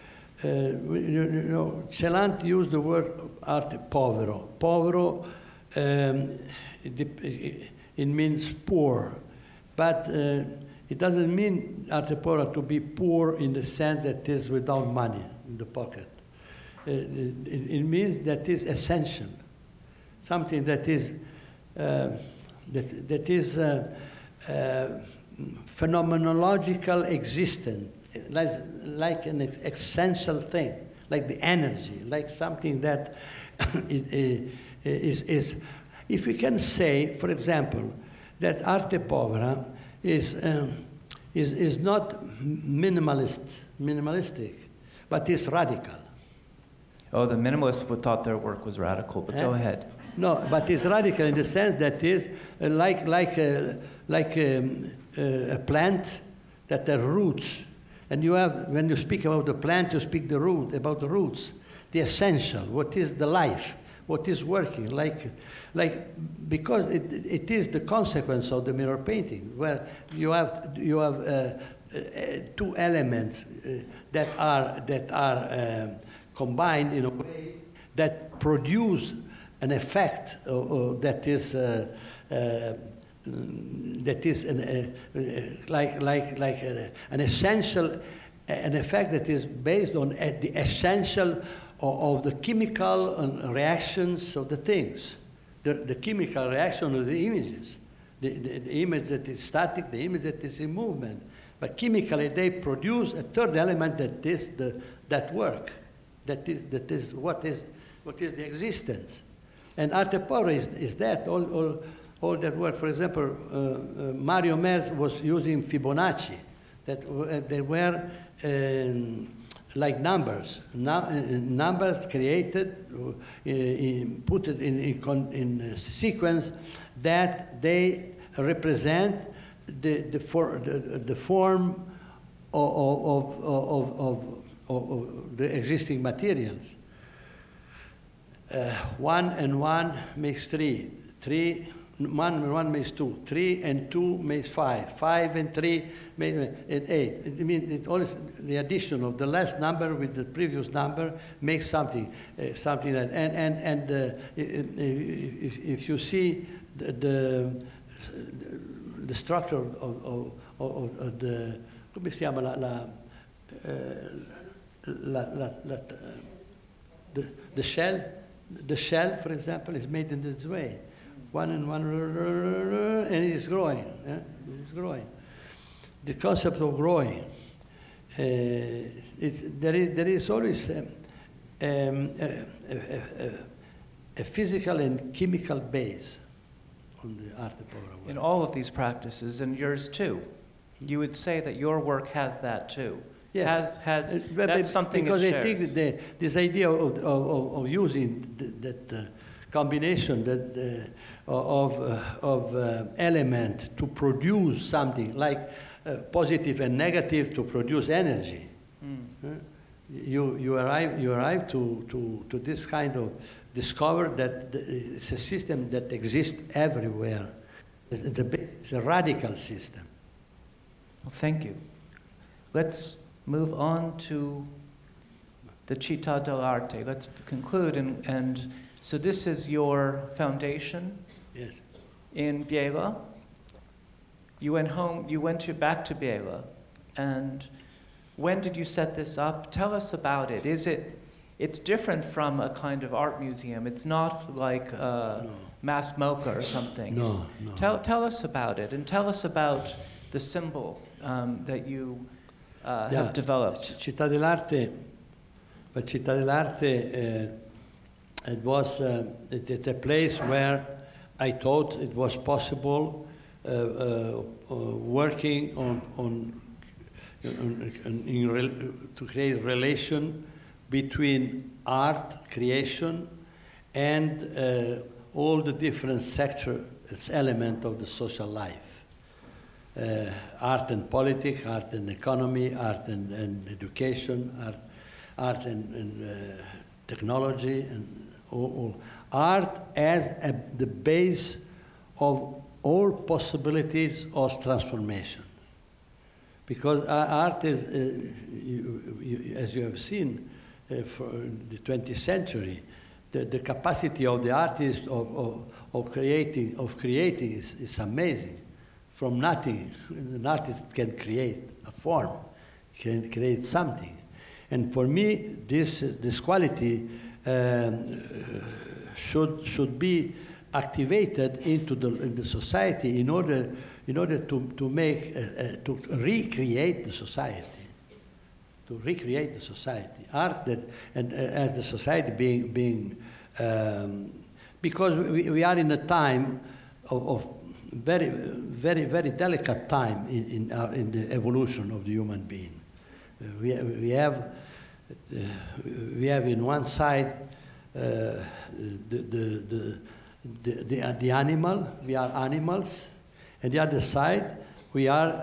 know, Celant used the word arte povero. Povero, it means poor, but it doesn't mean arte povera to be poor in the sense that it is without money in the pocket. It means that is essential, something that is phenomenological existence, like an essential thing, like the energy, like something that is. If we can say, for example, that arte povera is not minimalistic, but is radical. Oh, the minimalists would thought their work was radical, but go ahead. No, but it's radical in the sense that is like a plant that has roots, and you have, when you speak about the plant, you speak about the roots, the essential, what is the life, what is working, because it is the consequence of the mirror painting, where you have two elements that are combined in a way that produce an effect that is an essential, an effect that is based on the essential of the chemical reactions of the things, the chemical reaction of the images, the image that is static, the image that is in movement. But chemically, they produce a third element that is that work, that is what is the existence. And arte povera is that all that work. For example, Mario Merz was using Fibonacci, that they were like numbers created, put it in sequence that they represent the form of the existing materials. 1 and 1 makes 3. 1 and 1 makes 2. 3 and 2 makes 5. 5 and 3 makes 8. It means it always the addition of the last number with the previous number makes something that. And if you see the structure of the, come si chiama the shell. The shell, for example, is made in this way. 1 and 1, and it is growing. It is growing. The concept of growing, there is always a physical and chemical base on the arte povera. In all of these practices, and yours too, you would say that your work has that too. Yes. That's something because it I shares. think this idea of using that combination of element to produce something like positive and negative to produce energy. You arrive to this kind of discover that it's a system that exists everywhere. It's a radical system. Well, thank you. Let's move on to the Città dell'Arte. Let's conclude. And so this is your foundation. Yes. In Biella. You went home, back to Biella. And when did you set this up? Tell us about it. It's different from a kind of art museum. It's not like Mass MoCA or something. No. Tell us about it, and tell us about the symbol that you have developed. Città dell'Arte, it was it's a place where I thought it was possible working to create a relation between art creation and all the different sectors, elements of the social life. Art and politics, art and economy, art and education, art and technology, and all. Art as the base of all possibilities of transformation. Because art is, as you have seen, for the 20th century, the capacity of the artist of creating is amazing. From nothing, an artist can create a form, can create something. And for me, this quality should be activated into the society in order to make to recreate the society. To recreate the society, art as the society being because we are in a time of very very very delicate time in the evolution of the human being. We have in one side the animal, we are animals, and the other side we are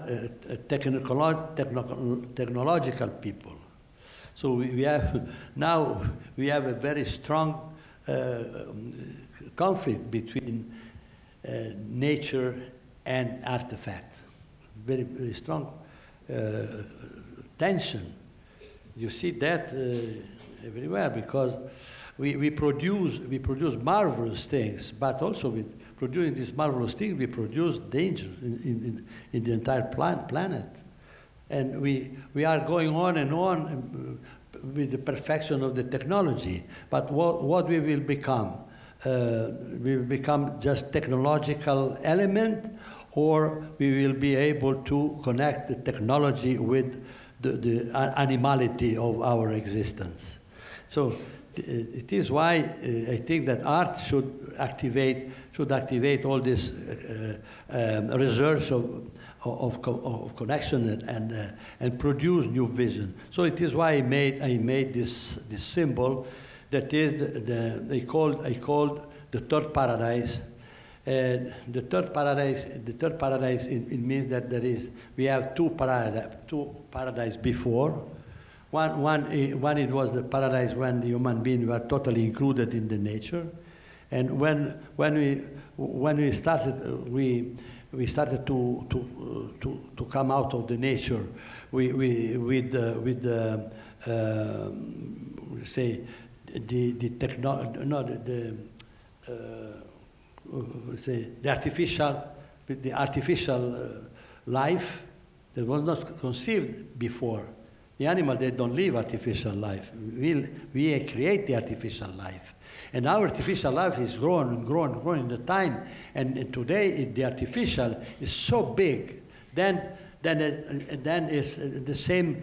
technological people. So we have a very strong conflict between nature and artifact. Very, very strong tension. You see that everywhere because we produce marvelous things, but also with producing these marvelous things, we produce danger in the entire planet. And we are going on and on with the perfection of the technology. But what we will become? We will become just technological element, or we will be able to connect the technology with the animality of our existence. So it is why I think that art should activate all this research of connection and produce new vision. So it is why I made this symbol that is I called the third paradise. The third paradise it means that we have two paradise before. One it was the paradise when the human beings were totally included in the nature, and when we started to come out of the nature with the artificial life that was not conceived before. The animals, they don't live artificial life. We create the artificial life. And our artificial life is growing in the time. And today, the artificial is so big, then it's the same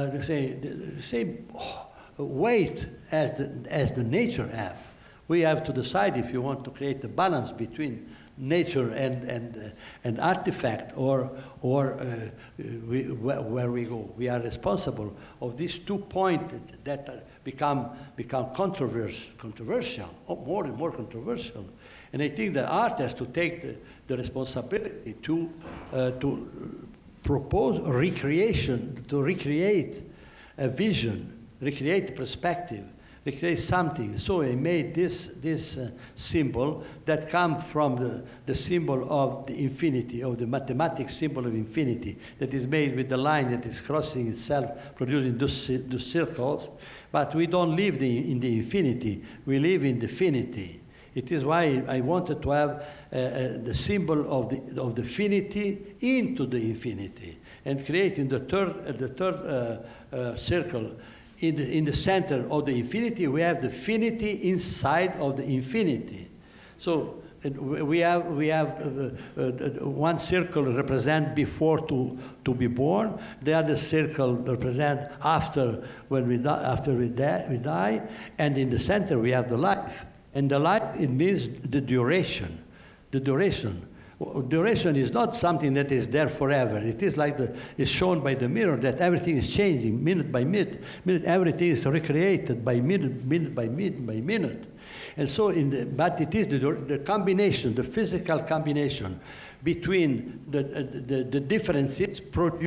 weight as the nature have. We have to decide if you want to create a balance between nature and artifact, or where we go. We are responsible of these 2 points that become controversial, more and more controversial. And I think that art has to take the responsibility to propose recreation, to recreate a vision, recreate perspective, They create something. So I made this symbol that comes from the symbol of the infinity, of the mathematical symbol of infinity, that is made with the line that is crossing itself, producing those circles. But we don't live in the infinity. We live in the finity. It is why I wanted to have the symbol of the finity into the infinity, and creating the third circle. In the center of the infinity, we have the finity inside of the infinity. So we have one circle represent before to be born. The other circle represent after we die, and in the center we have the life. And the life, it means the duration. The duration. Duration is not something that is there forever. It is like it's shown by the mirror that everything is changing minute by minute. Everything is recreated by minute by minute. And so, but it is the combination, the physical combination between the differences produce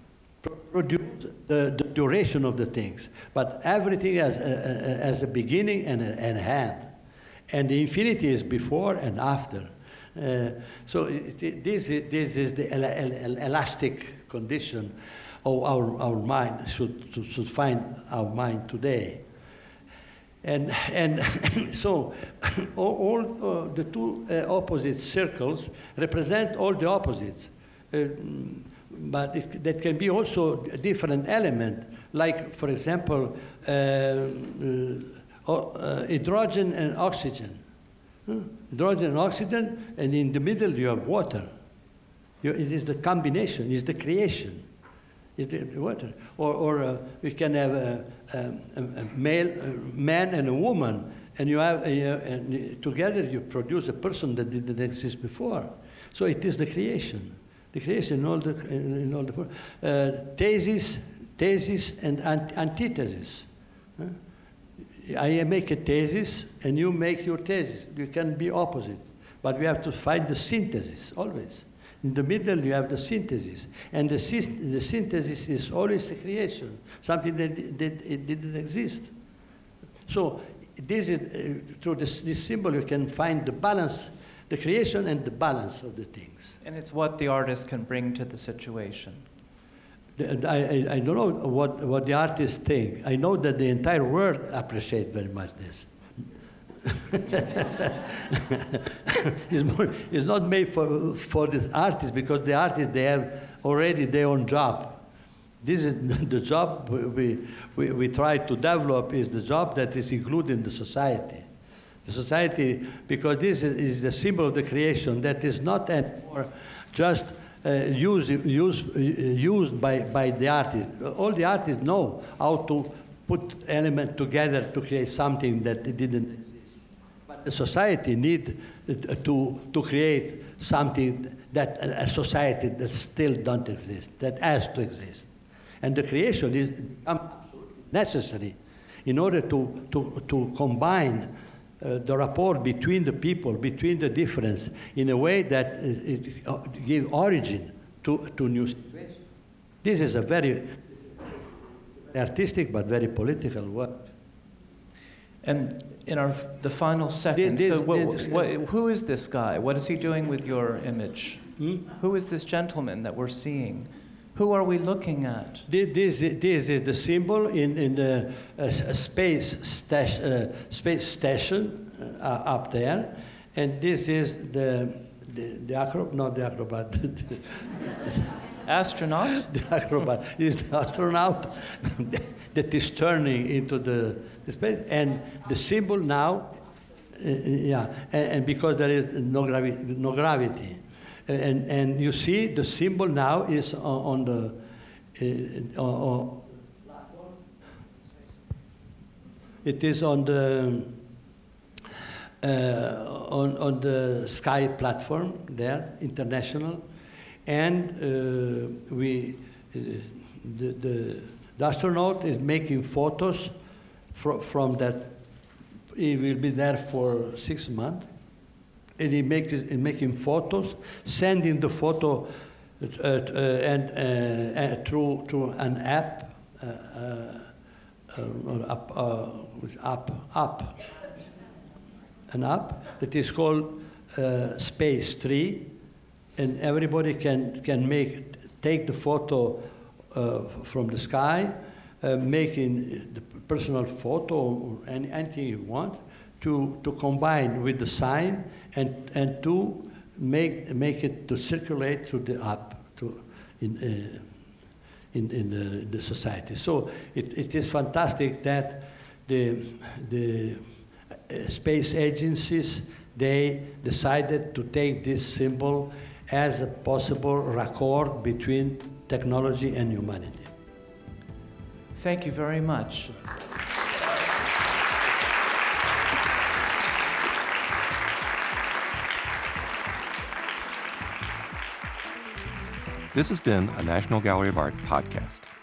the duration of the things. But everything has a beginning and an end. And the infinity is before and after. So this is the elastic condition of our mind, should find our mind today. And so all the two opposite circles represent all the opposites. But that can be also a different element, like, for example, hydrogen and oxygen. Hydrogen and oxygen, and in the middle you have water. It is the combination, it's the creation. It's the water. Or we can have a man and a woman, and you have and together you produce a person that didn't exist before. So it is the creation. The creation in all the thesis and antithesis. I make a thesis, and you make your thesis. You can be opposite, but we have to find the synthesis always. In the middle, you have the synthesis, and the synthesis is always a creation, something that it didn't exist. So this is through this symbol you can find the balance, the creation and the balance of the things. And it's what the artist can bring to the situation. I don't know what the artists think. I know that the entire world appreciates very much this. It's not made for the artists, because the artists, they have already their own job. This is the job we try to develop, is the job that is included in the society. The society, because this is the symbol of the creation that is not anymore just used by the artists. All the artists know how to put elements together to create something that didn't exist. But the society needs to create something that a society that still don't exist, that has to exist. And the creation is necessary in order to combine the rapport between the people, between the difference, in a way that it gives origin to new situations. This is a very artistic but very political work. And in the final second, who is this guy? What is he doing with your image? Who is this gentleman that we're seeing? Who are we looking at? This is the symbol in the space station up there, and this is the acrobat, not the acrobat. Astronaut? The acrobat is the astronaut that is turning into the space, and the symbol now, and because there is no gravity. And you see the symbol now is on the it is on the Sky platform there, international, and the astronaut is making photos from that. He will be there for 6 months. And he making photos, sending the photo through an app an app that is called Space Tree, and everybody can take the photo from the sky, making the personal photo or anything you want, to combine with the sign and to make it to circulate through the app in the society. So it is fantastic that the space agencies, they decided to take this symbol as a possible raccord between technology and humanity. Thank you very much. This has been a National Gallery of Art podcast.